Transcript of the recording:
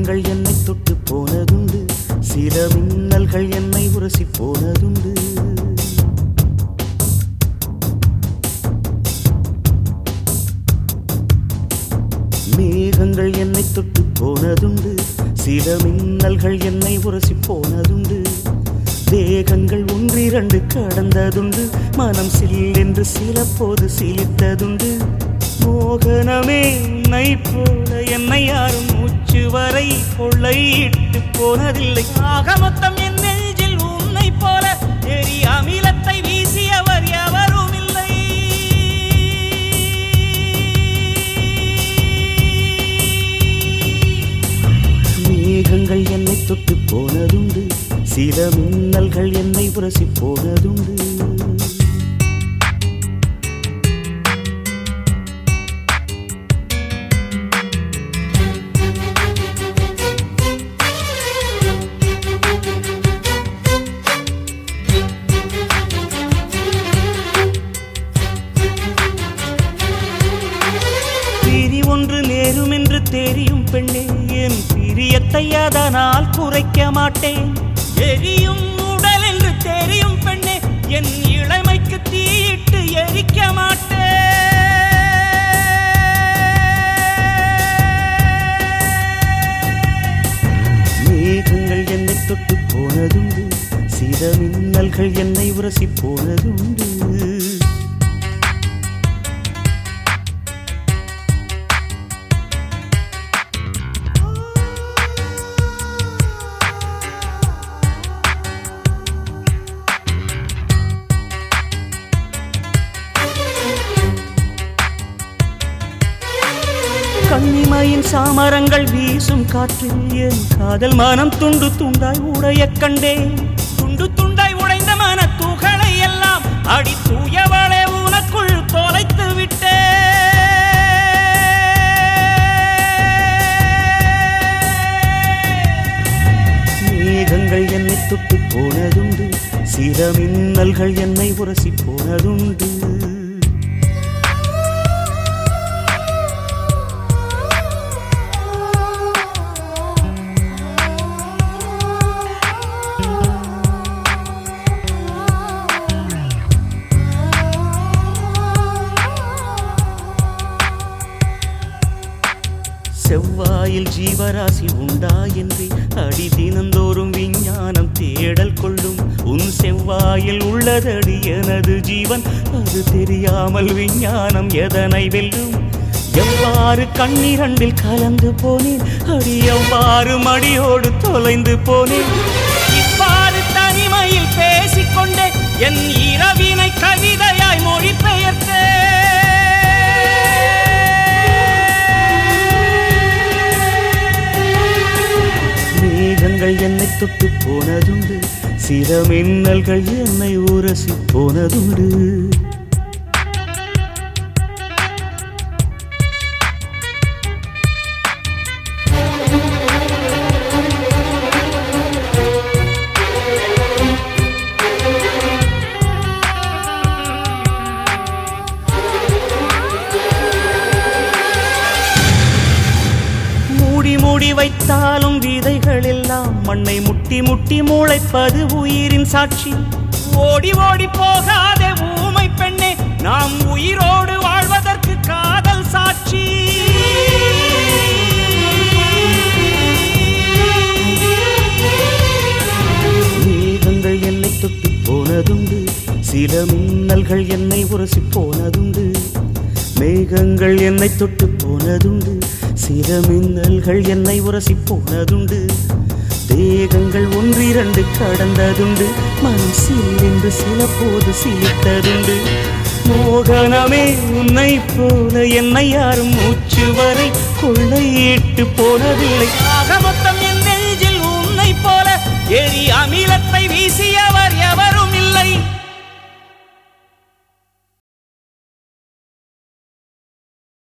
மேகங்கள் என்னை தொட்டு போனதுண்டு, சில மின்னல்கள் என்னை உரசி போனதுண்டு. மேகங்கள் என்னை தொட்டு போனதுண்டு, சில மின்னல்கள் என்னை உரசி போனதுண்டு. தேகங்கள் ஒன்றிரண்டு கடந்ததுண்டு, மனம் சில்லென்று சில போது சிலித்ததுண்டு. மோகனமே உன்னை போல என்னை யாரும் மூச்சு வரை கொள்ளையிட்டு போனதில்லை. ஆக மொத்தம் என் நெஞ்சில் உன்னை போல எரி அமிலத்தை வீசியவர் எவரும் இல்லை. மேகங்கள் என்னை தொட்டு போனதுண்டு, சில மின்னல்கள் என்னை உரசி போனதுண்டு. பிரி ஒன்று நேரும் என்று தெரியும் பெண்ணே, என் பிரியத்தை அதனால் குறைக்க மாட்டேன். எரியும் உடல் என்று தெரியும் பெண்ணே, என் இளமைக்கு தீயிட்டு எரிக்க மாட்டேன். மேகங்கள் என்னை தொட்டு போனதுண்டு, சில மின்னல்கள் என்னை உரசி போனதுண்டு. கன்னிமையின் சாமரங்கள் வீசும் காற்றில் என் காதல் மனம் துண்டு துண்டாய் உடைய கண்டேன். துண்டு துண்டாய் உடைந்த மன துகளை எல்லாம் அடி தூயவளே உனக்குள் தொலைத்து விட்டேன். மேகங்கள் என்னை தொட்டு போனதுண்டு, சில மின்னல்கள் என்னை உரசி போனதுண்டு. செவ்வாயில் ஜீவராசி உண்டா என்று அடி தினந்தோறும் விஞ்ஞானம் தேடல் கொள்ளும். உன் செவ்வாயில் உள்ளதடி எனது ஜீவன், அது தெரியாமல் விஞ்ஞானம் எதனை வெல்லும். எவ்வாறு கண்ணிரண்டில் கலந்து போனேன் அடி, எவ்வாறு மடியோடு தொலைந்து போனேன். இவ்வாறு தனிமையில் பேசிக்கொண்டே என் இரவினை கவிதையாய் மொழிபெயர்த்தேன். மேகங்கள் என்னை தொட்டு போனதுண்டு, சில மின்னல்கள் என்னை உரசி போனதுண்டு. மூடி வைத்தாலும் விதைகள் எல்லாம் மண்ணை முட்டி முட்டி முளைப்பது உயிரின் சாட்சி. ஓடி ஓடி போகாதே ஊமை பெண்ணே, நாம் உயிரோடு வாழ்வதற்கு காதல் சாட்சி. மேகங்கள் என்னை தொட்டு போனதுண்டு, சில மின்னல்கள் என்னை உரசி போனதுண்டு. மேகங்கள் என்னை தொட்டு போனதுண்டு, சில மின்னல்கள் என்னை உரசி போனதுண்டு. தேகங்கள் ஒன்றிரண்டு கடந்ததுண்டு, மனம் சில்லென்று சில போது சிலித்ததுண்டு. மோகனமே உன்னை போல என்னை யாரும் மூச்சு வரை கொள்ளையிட்டு போனதில்லை. ஆக மொத்தம் என் நெஞ்சில் உன்னை போல எரி அமிலத்தை வீசியவர் எவரும் இல்லை.